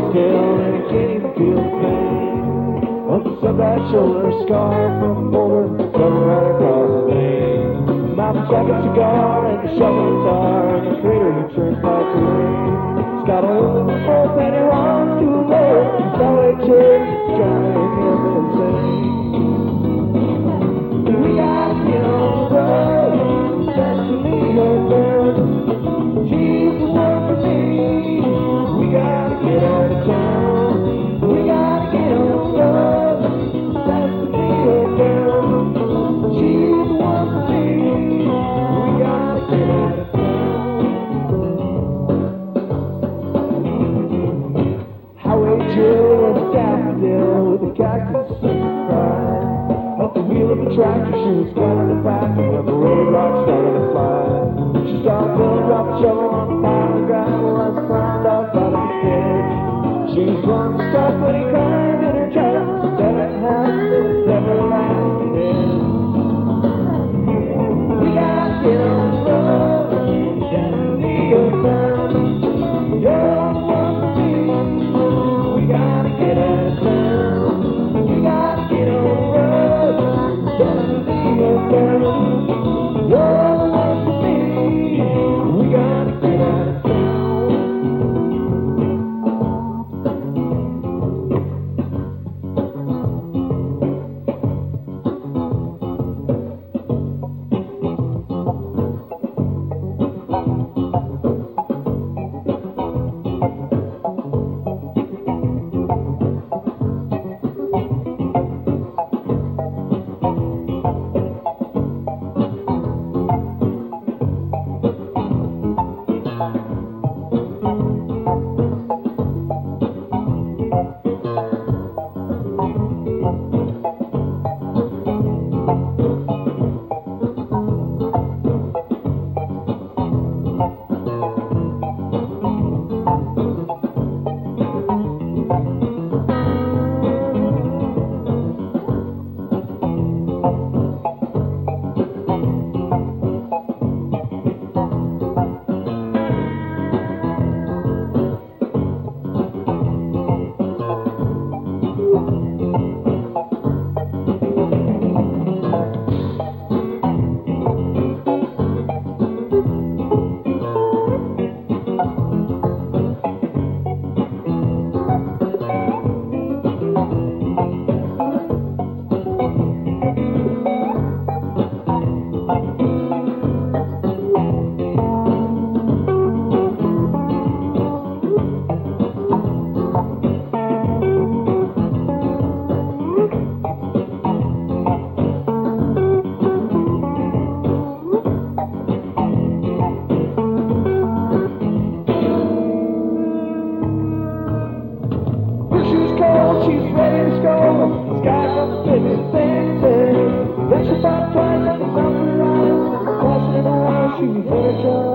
still and he can't even feel the pain. Up beside that shoulder scar from a boulder running right across his vein. Mountain jacket, cigar, and a shovel guitar, and the crater he turns back to rain. He's got a hole in the boat and he wants to blow it. His belly chains driving him insane. We gotta get on the road, destiny or birth. She's the one for me. We gotta get out of town. We gotta get on the road, destiny or birth. She's the one for me. We gotta get out of town. Highway Jill was a daffodil with a cactus and a pride. Up the wheel of a tractor, she was sweating the back when the roadblock started to fly. She saw Bill drop a shovel on the pile of gravel as he climbed up out of the ditch. She was going to stop when he climbed in her truck. Said it has this everlasting end. We gotta get on the road, destiny or bound. You're the one for me. We gotta get out of town. We gotta get on the road, destiny or bound. You're the one for me. We gotta get out of town. She's ready to go. Sky's up, baby, fancy. Then she thought twice and found her eyes. Flashing in the water, she was in her